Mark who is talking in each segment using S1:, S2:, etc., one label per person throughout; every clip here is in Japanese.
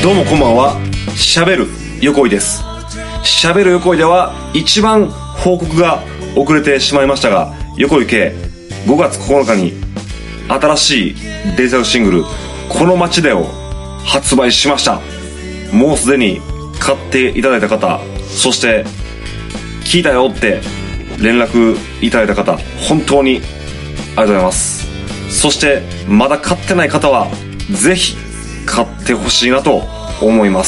S1: どうもこんばんは。しゃべる横井です。しゃべる横井では一番報告が遅れてしまいましたが、横井系5月9日に新しいデジタルシングルこの街でを発売しました。もうすでに買っていただいた方、そして聞いたよって連絡いただいた方、本当にありがとうございます。そしてまだ買ってない方はぜひ買ってほしいなと思います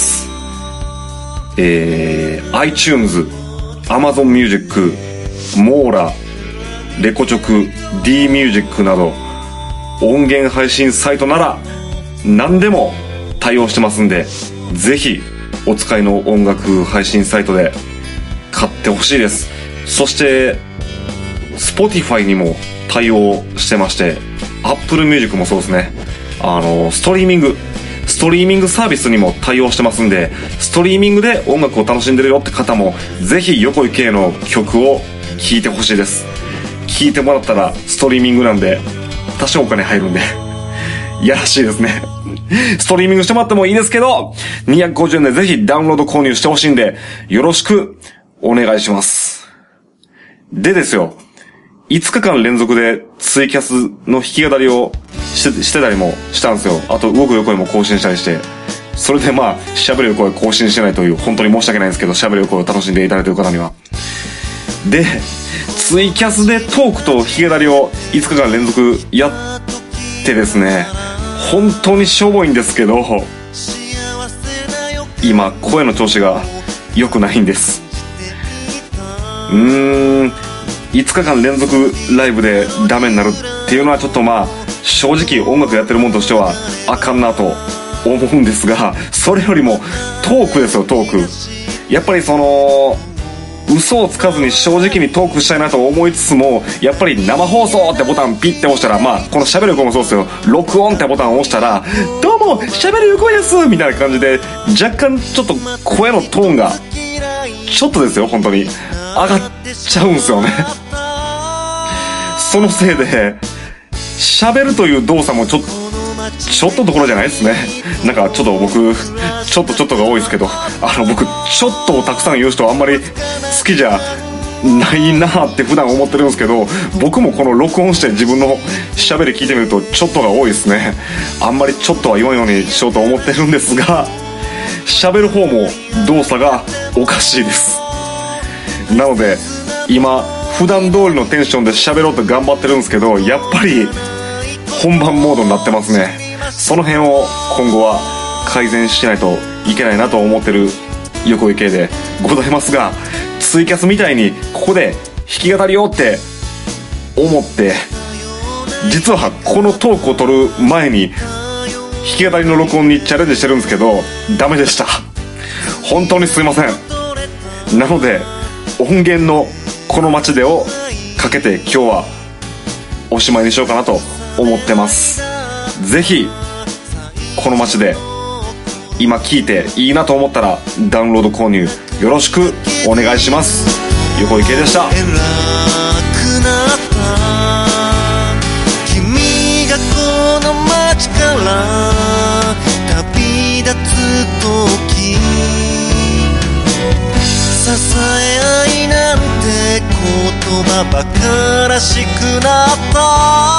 S1: 。iTunes、Amazon Music、モーラ、レコチョク、D Music など音源配信サイトなら何でも対応してますんで、ぜひお使いの音楽配信サイトで買ってほしいです。そして Spotify にも対応してまして、 Apple Music もそうですね。ストリーミングサービスにも対応してますんで、ストリーミングで音楽を楽しんでるよって方もぜひ横井圭の曲を聴いてほしいです。聴いてもらったらストリーミングなんで多少お金入るんでいやらしいですね。ストリーミングしてもらってもいいですけど、250円でぜひダウンロード購入してほしいんでよろしくお願いします。でですよ、5日間連続でツイキャスの弾き語りをしてたりもしたんですよ。あと動く横井も更新したりして、それでまあしゃべる横井更新してないという、本当に申し訳ないんですけど、しゃべる横井を楽しんでいただいている方には。でツイキャスでトークと弾き語りを5日間連続やってですね、本当にしょぼいんですけど、今声の調子が良くないんです。5日間連続ライブでダメになるっていうのはちょっとまあ正直音楽やってるもんとしてはあかんなと思うんですが、それよりもトークですよ、トーク。やっぱりその嘘をつかずに正直にトークしたいなと思いつつも、やっぱり生放送ってボタンピッて押したら、まあこの喋る子もそうですよ、録音ってボタンを押したらどうも喋る横井ですみたいな感じで、若干ちょっと声のトーンがちょっとですよ、本当に上がっちゃうんですよね。そのせいで喋るという動作もちょっとどころじゃないですね。なんかちょっと僕ちょっとが多いですけど、僕ちょっとをたくさん言う人あんまり好きじゃないなって普段思ってるんですけど、僕もこの録音して自分の喋り聞いてみるとちょっとが多いですね。あんまりちょっとは言わんようにしようと思ってるんですが、喋る方も動作がおかしいです。なので今普段通りのテンションで喋ろうと頑張ってるんですけど、やっぱり本番モードになってますね。その辺を今後は改善しないといけないなと思ってる横井圭でございますが、ツイキャスみたいにここで弾き語りをって思って、実はこのトークを撮る前に弾き語りの録音にチャレンジしてるんですけどダメでした。本当にすいません。なので音源のこの街でをかけて今日はおしまいにしようかなと思ってます。ぜひこの街で今聞いていいなと思ったらダウンロード購入よろしくお願いします。横井圭でした。
S2: 偉くなった君がこの街から旅立つ時、支え合いなんて言葉ばからしくなった。